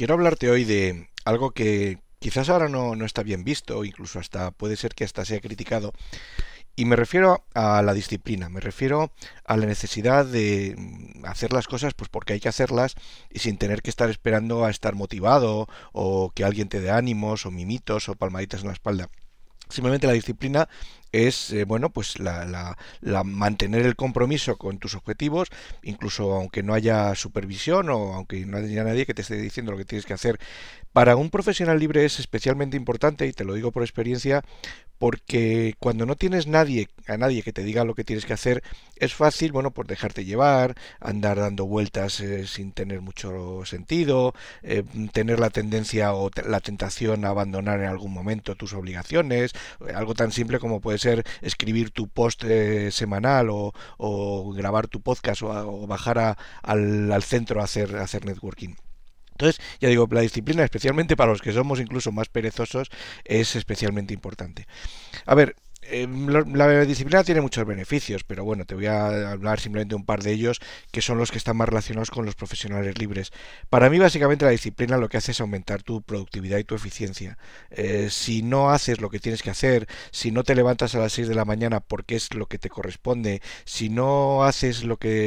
quiero hablarte hoy de algo que quizás ahora no está bien visto, incluso hasta puede ser que hasta sea criticado, y me refiero a la disciplina, me refiero a la necesidad de hacer las cosas pues porque hay que hacerlas y sin tener que estar esperando a estar motivado o que alguien te dé ánimos o mimitos o palmaditas en la espalda. Simplemente la disciplina es, bueno, pues la mantener el compromiso con tus objetivos, incluso aunque no haya supervisión o aunque no haya nadie que te esté diciendo lo que tienes que hacer. Para un profesional libre es especialmente importante, y te lo digo por experiencia, porque cuando no tienes nadie que te diga lo que tienes que hacer, es fácil, bueno, pues dejarte llevar, andar dando vueltas sin tener mucho sentido, tener la tendencia o la tentación a abandonar en algún momento tus obligaciones, algo tan simple como puede ser escribir tu post semanal o grabar tu podcast o bajar al centro a hacer networking. Entonces, ya digo, la disciplina, especialmente para los que somos incluso más perezosos, es especialmente importante. A ver, la disciplina tiene muchos beneficios, pero bueno, te voy a hablar simplemente de un par de ellos que son los que están más relacionados con los profesionales libres. Para mí, básicamente, la disciplina lo que hace es aumentar tu productividad y tu eficiencia. Si no haces lo que tienes que hacer, si no te levantas a las 6 de la mañana porque es lo que te corresponde, si no haces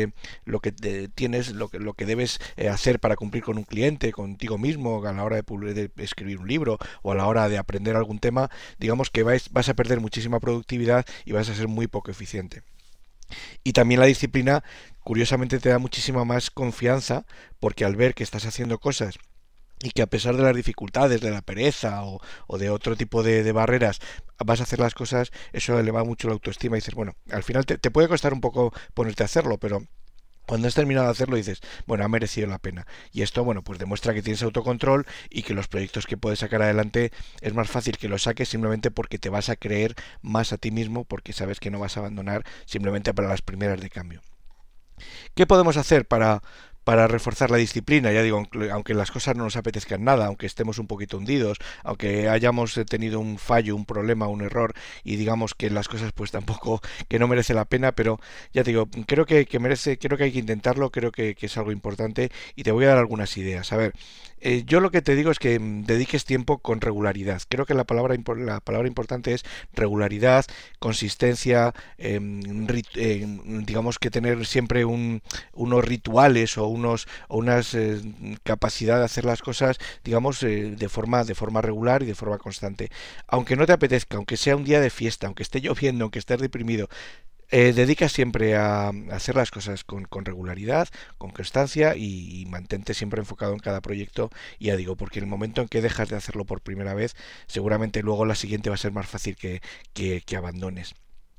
lo que debes hacer para cumplir con un cliente, contigo mismo, a la hora de escribir un libro o a la hora de aprender algún tema, digamos que vas a perder muchísima productividad y vas a ser muy poco eficiente. Y también la disciplina, curiosamente, te da muchísima más confianza porque al ver que estás haciendo cosas y que a pesar de las dificultades, de la pereza o de otro tipo de barreras, vas a hacer las cosas, eso eleva mucho la autoestima y dices, bueno, al final te puede costar un poco ponerte a hacerlo, pero cuando has terminado de hacerlo dices, bueno, ha merecido la pena. Y esto, bueno, pues demuestra que tienes autocontrol y que los proyectos que puedes sacar adelante es más fácil que los saques simplemente porque te vas a creer más a ti mismo, porque sabes que no vas a abandonar simplemente para las primeras de cambio. ¿Qué podemos hacer para reforzar la disciplina? Ya digo, aunque las cosas no nos apetezcan nada, aunque estemos un poquito hundidos, aunque hayamos tenido un fallo, un problema, un error y digamos que las cosas pues tampoco, que no merece la pena, pero ya te digo, creo que hay que intentarlo, creo que es algo importante y te voy a dar algunas ideas. A ver, yo lo que te digo es que dediques tiempo con regularidad. Creo que la palabra importante es regularidad, consistencia, digamos que tener siempre unos rituales o unas capacidad de hacer las cosas, digamos, de forma regular y de forma constante. Aunque no te apetezca, aunque sea un día de fiesta, aunque esté lloviendo, aunque estés deprimido, dedica siempre a hacer las cosas con regularidad, con constancia y mantente siempre enfocado en cada proyecto. Y ya digo, porque en el momento en que dejas de hacerlo por primera vez, seguramente luego la siguiente va a ser más fácil que abandones.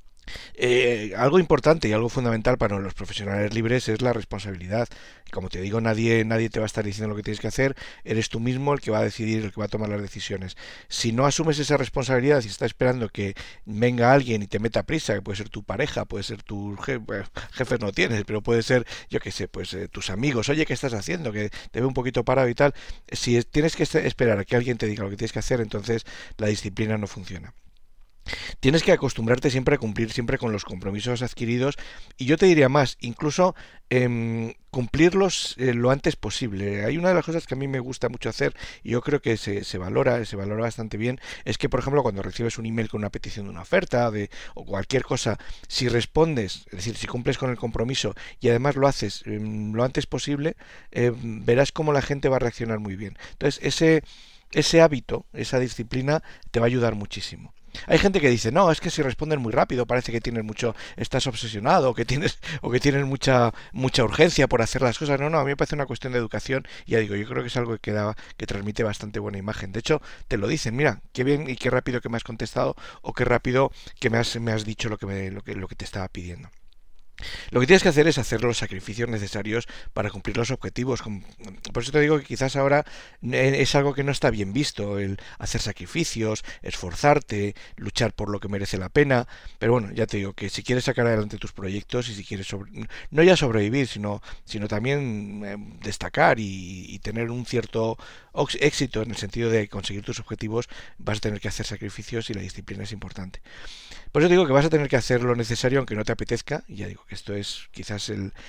Algo importante y algo fundamental para los profesionales libres es la responsabilidad. Como te digo, nadie te va a estar diciendo lo que tienes que hacer, eres tú mismo el que va a decidir, el que va a tomar las decisiones. Si no asumes esa responsabilidad y estás esperando que venga alguien y te meta prisa, que puede ser tu pareja, puede ser tu jefe, bueno, jefes no tienes, pero puede ser, yo qué sé, pues tus amigos, oye, ¿qué estás haciendo? Que te ve un poquito parado y tal. Si tienes que esperar a que alguien te diga lo que tienes que hacer, entonces la disciplina no funciona. Tienes que acostumbrarte siempre a cumplir siempre con los compromisos adquiridos y yo te diría más, incluso cumplirlos lo antes posible. Hay una de las cosas que a mí me gusta mucho hacer y yo creo que se valora bastante bien, es que por ejemplo cuando recibes un email con una petición de una oferta o cualquier cosa, si respondes, es decir, si cumples con el compromiso y además lo haces lo antes posible, verás cómo la gente va a reaccionar muy bien. Entonces ese hábito, esa disciplina te va a ayudar muchísimo. Hay gente que dice, no, es que si responden muy rápido parece que tienes mucho, estás obsesionado o que tienes mucha urgencia por hacer las cosas. No, no, a mí me parece una cuestión de educación y ya digo, yo creo que es algo que transmite bastante buena imagen. De hecho, te lo dicen, mira, qué bien y qué rápido que me has contestado o qué rápido que me has dicho lo que te estaba pidiendo. Lo que tienes que hacer es hacer los sacrificios necesarios para cumplir los objetivos. Por eso te digo que quizás ahora es algo que no está bien visto, el hacer sacrificios, esforzarte, luchar por lo que merece la pena. Pero bueno, ya te digo que si quieres sacar adelante tus proyectos y si quieres no ya sobrevivir, sino también destacar y tener un cierto éxito en el sentido de conseguir tus objetivos, vas a tener que hacer sacrificios y la disciplina es importante. Por eso digo que vas a tener que hacer lo necesario aunque no te apetezca, y ya digo que esto es quizás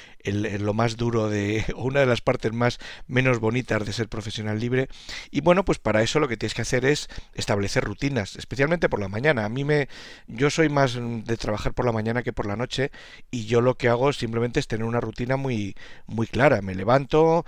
lo más duro de, o una de las partes más menos bonitas de ser profesional libre. Y bueno, pues para eso lo que tienes que hacer es establecer rutinas, especialmente por la mañana. Yo soy más de trabajar por la mañana que por la noche, y yo lo que hago simplemente es tener una rutina muy clara. Me levanto,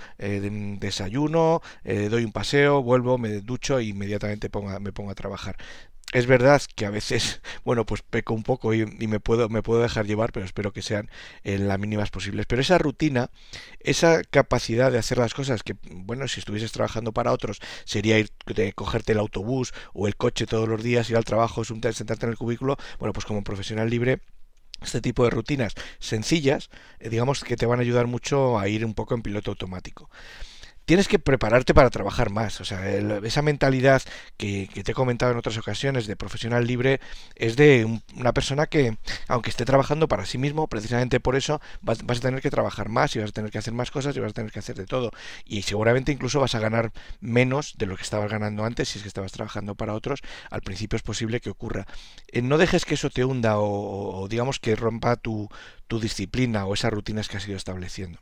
desayuno, doy un paseo, vuelvo, me ducho e inmediatamente me pongo a trabajar. Es verdad que a veces, bueno, pues peco un poco y me puedo dejar llevar, pero espero que sean las mínimas posibles. Pero esa rutina, esa capacidad de hacer las cosas que, bueno, si estuvieses trabajando para otros, sería cogerte el autobús o el coche todos los días, ir al trabajo, sentarte en el cubículo. Bueno, pues como profesional libre, este tipo de rutinas sencillas, digamos que te van a ayudar mucho a ir un poco en piloto automático. Tienes que prepararte para trabajar más. O sea, esa mentalidad que te he comentado en otras ocasiones de profesional libre es de una persona que, aunque esté trabajando para sí mismo, precisamente por eso vas a tener que trabajar más y vas a tener que hacer más cosas y vas a tener que hacer de todo. Y seguramente incluso vas a ganar menos de lo que estabas ganando antes si es que estabas trabajando para otros. Al principio es posible que ocurra. No dejes que eso te hunda o digamos que rompa tu disciplina o esas rutinas que has ido estableciendo.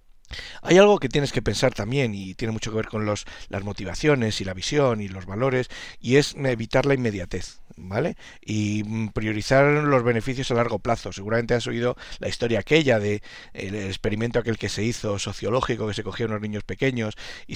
Hay algo que tienes que pensar también y tiene mucho que ver con las motivaciones y la visión y los valores, y es evitar la inmediatez, ¿vale? Y priorizar los beneficios a largo plazo. Seguramente has oído la historia aquella de el experimento aquel que se hizo sociológico, que se cogía a unos niños pequeños y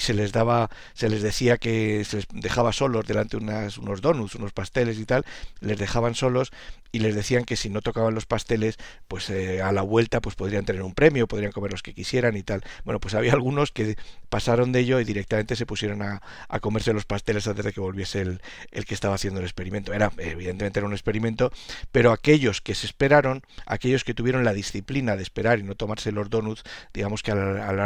se les decía que se les dejaba solos delante unos donuts, unos pasteles y tal, les dejaban solos y les decían que si no tocaban los pasteles, pues a la vuelta pues podrían tener un premio, podrían comer los que quisieran y tal. Bueno, pues había algunos que pasaron de ello y directamente se pusieron a comerse los pasteles antes de que volviese el que estaba haciendo el experimento. Evidentemente era un experimento, pero aquellos que se esperaron, aquellos que tuvieron la disciplina de esperar y no tomarse los donuts, digamos que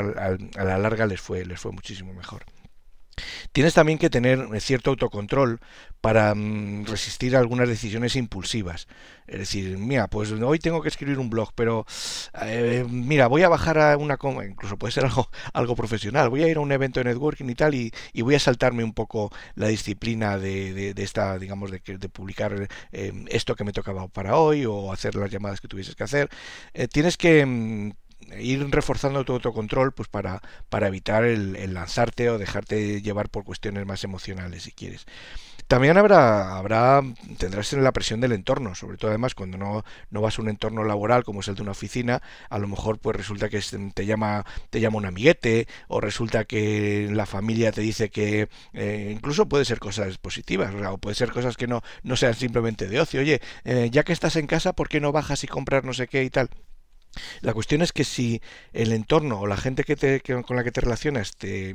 a la larga les fue muchísimo mejor. Tienes también que tener cierto autocontrol para resistir a algunas decisiones impulsivas. Es decir, mira, pues hoy tengo que escribir un blog, pero mira, voy a bajar a incluso puede ser algo profesional, voy a ir a un evento de networking y tal, y voy a saltarme un poco la disciplina de esta, digamos, de publicar esto que me tocaba para hoy o hacer las llamadas que tuvieses que hacer. Tienes que ir reforzando tu autocontrol pues para evitar el lanzarte o dejarte llevar por cuestiones más emocionales si quieres. También tendrás la presión del entorno, sobre todo además cuando no vas a un entorno laboral como es el de una oficina. A lo mejor pues resulta que te llama un amiguete, o resulta que la familia te dice que incluso puede ser cosas positivas, o puede ser cosas que no sean simplemente de ocio. Oye, ya que estás en casa, ¿por qué no bajas y compras no sé qué y tal? La cuestión es que si el entorno o la gente con la que te relacionas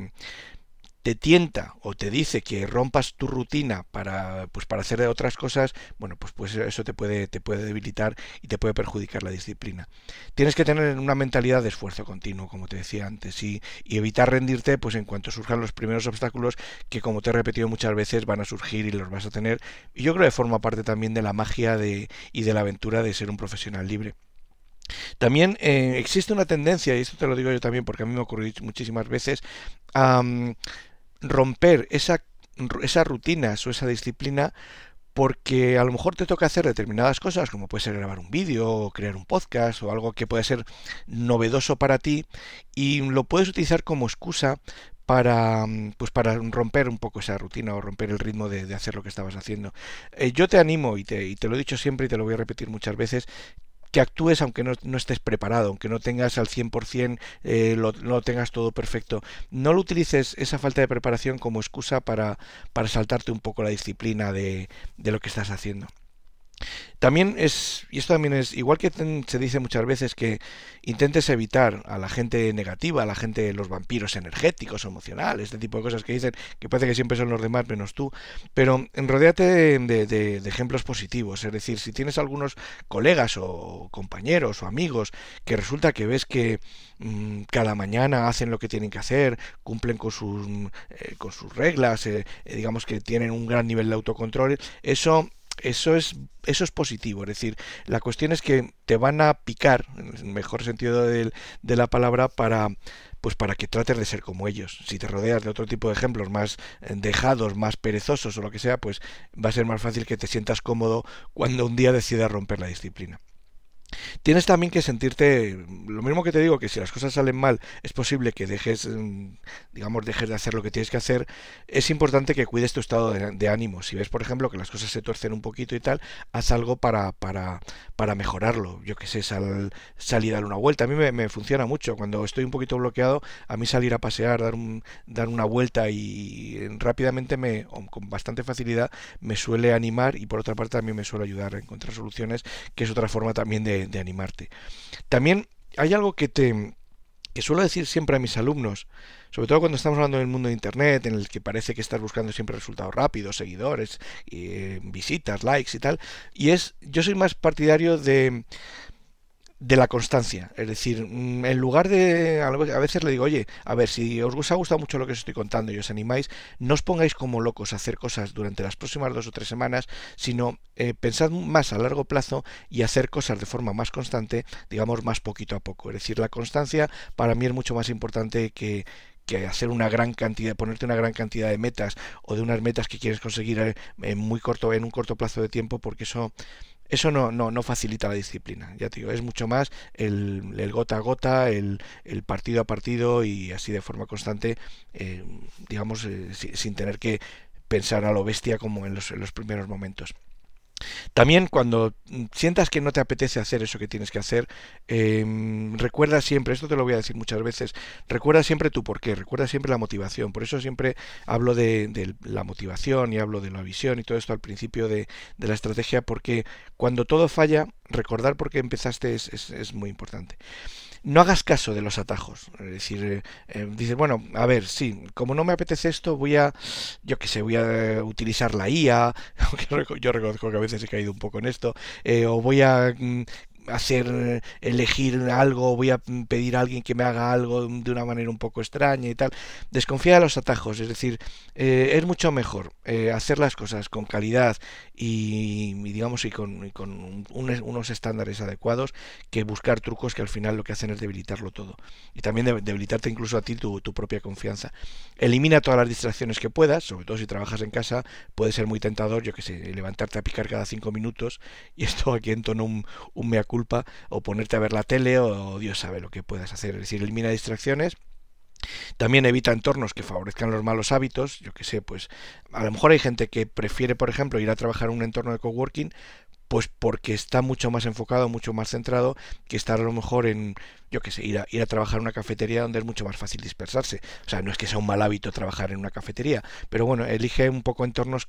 te tienta o te dice que rompas tu rutina para hacer otras cosas, bueno, pues eso te puede debilitar y te puede perjudicar la disciplina. Tienes que tener una mentalidad de esfuerzo continuo, como te decía antes, y evitar rendirte pues en cuanto surjan los primeros obstáculos que, como te he repetido muchas veces, van a surgir y los vas a tener. Y yo creo que forma parte también de la magia y de la aventura de ser un profesional libre. También existe una tendencia, y esto te lo digo yo también porque a mí me ha ocurrido muchísimas veces, a romper esas rutinas o esa disciplina porque a lo mejor te toca hacer determinadas cosas, como puede ser grabar un vídeo o crear un podcast o algo que puede ser novedoso para ti, y lo puedes utilizar como excusa para romper un poco esa rutina o romper el ritmo de hacer lo que estabas haciendo. Yo te animo y te lo he dicho siempre y te lo voy a repetir muchas veces, que actúes aunque no estés preparado, aunque no tengas al 100%, lo tengas todo perfecto. No lo utilices esa falta de preparación como excusa para saltarte un poco la disciplina de lo que estás haciendo. También y esto también es, igual que se dice muchas veces que intentes evitar a la gente negativa, a la gente, los vampiros energéticos o emocionales, este tipo de cosas que dicen, que parece que siempre son los demás menos tú, pero rodéate de ejemplos positivos. Es decir, si tienes algunos colegas o compañeros o amigos que resulta que ves que cada mañana hacen lo que tienen que hacer, cumplen con sus reglas, digamos que tienen un gran nivel de autocontrol, eso es positivo. Es decir, la cuestión es que te van a picar, en el mejor sentido de la palabra, para que trates de ser como ellos. Si te rodeas de otro tipo de ejemplos más dejados, más perezosos o lo que sea, pues va a ser más fácil que te sientas cómodo cuando un día decidas romper la disciplina. Tienes también que sentirte, lo mismo que te digo, que si las cosas salen mal, es posible que dejes, digamos, dejes de hacer lo que tienes que hacer. Es importante que cuides tu estado de ánimo. Si ves, por ejemplo, que las cosas se tuercen un poquito y tal, haz algo para mejorarlo. Yo qué sé, salir a dar una vuelta. A mí me funciona mucho. Cuando estoy un poquito bloqueado, a mí salir a pasear, dar una vuelta y rápidamente, o con bastante facilidad, me suele animar, y por otra parte también me suele ayudar a encontrar soluciones, que es otra forma también de animarte. También hay algo que suelo decir siempre a mis alumnos, sobre todo cuando estamos hablando del mundo de Internet, en el que parece que estás buscando siempre resultados rápidos, seguidores, visitas, likes y tal, y yo soy más partidario de la constancia. Es decir, en lugar de, a veces le digo, oye, a ver, si os ha gustado mucho lo que os estoy contando y os animáis, no os pongáis como locos a hacer cosas durante las próximas 2 o 3 semanas, sino pensad más a largo plazo y hacer cosas de forma más constante, digamos, más poquito a poco. Es decir, la constancia para mí es mucho más importante que hacer una gran cantidad, ponerte una gran cantidad de metas, o de unas metas que quieres conseguir en un corto plazo de tiempo, porque eso no facilita la disciplina. Ya te digo, es mucho más el gota a gota, el partido a partido, y así de forma constante, digamos, sin tener que pensar a lo bestia como en los primeros momentos. También cuando sientas que no te apetece hacer eso que tienes que hacer, recuerda siempre, esto te lo voy a decir muchas veces, recuerda siempre tu porqué, recuerda siempre la motivación. Por eso siempre hablo de la motivación y hablo de la visión y todo esto al principio de la estrategia, porque cuando todo falla, recordar por qué empezaste es muy importante. No hagas caso de los atajos. Es decir, dices, bueno, a ver, sí, como no me apetece esto, yo qué sé, voy a utilizar la IA, aunque yo reconozco que a veces he caído un poco en esto, o voy a elegir algo, voy a pedir a alguien que me haga algo de una manera un poco extraña y tal. Desconfía de los atajos. Es decir, es mucho mejor hacer las cosas con calidad y digamos, y con unos estándares adecuados, que buscar trucos que al final lo que hacen es debilitarlo todo, y también debilitarte incluso a ti tu propia confianza. Elimina todas las distracciones que puedas, sobre todo si trabajas en casa. Puede ser muy tentador, yo que sé, levantarte a picar cada 5 minutos, y esto aquí entono un mea culpa, o ponerte a ver la tele, o Dios sabe lo que puedas hacer. Es decir, elimina distracciones. También evita entornos que favorezcan los malos hábitos. Yo que sé, pues a lo mejor hay gente que prefiere, por ejemplo, ir a trabajar en un entorno de coworking, pues porque está mucho más enfocado, mucho más centrado, que estar a lo mejor yo que sé, ir a trabajar en una cafetería, donde es mucho más fácil dispersarse. O sea, no es que sea un mal hábito trabajar en una cafetería, pero bueno, elige un poco entornos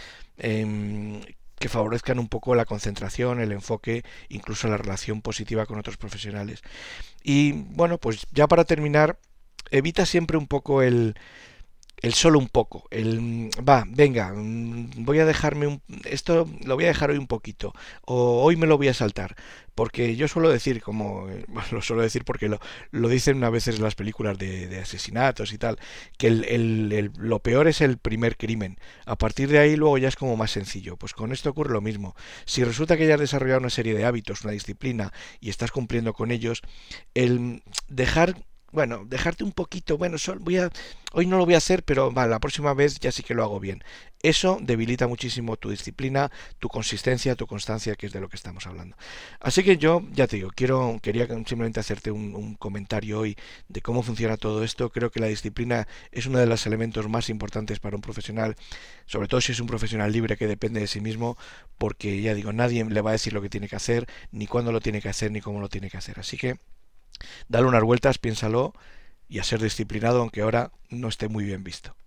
que favorezcan un poco la concentración, el enfoque, incluso la relación positiva con otros profesionales. Y bueno, pues ya para terminar, evita siempre un poco el solo un poco, venga, voy a dejarme esto lo voy a dejar hoy un poquito, o hoy me lo voy a saltar, porque yo suelo decir, bueno, lo suelo decir porque lo dicen a veces en las películas de asesinatos y tal, que lo peor es el primer crimen. A partir de ahí luego ya es como más sencillo. Pues con esto ocurre lo mismo. Si resulta que ya has desarrollado una serie de hábitos, una disciplina, y estás cumpliendo con ellos, el dejarte un poquito, bueno, hoy no lo voy a hacer, pero vale, la próxima vez ya sí que lo hago bien. Eso debilita muchísimo tu disciplina, tu consistencia, tu constancia, que es de lo que estamos hablando. Así que yo, ya te digo, quería simplemente hacerte un comentario hoy de cómo funciona todo esto. Creo que la disciplina es uno de los elementos más importantes para un profesional, sobre todo si es un profesional libre que depende de sí mismo, porque ya digo, nadie le va a decir lo que tiene que hacer, ni cuándo lo tiene que hacer, ni cómo lo tiene que hacer. Así que dale unas vueltas, piénsalo, y a ser disciplinado, aunque ahora no esté muy bien visto.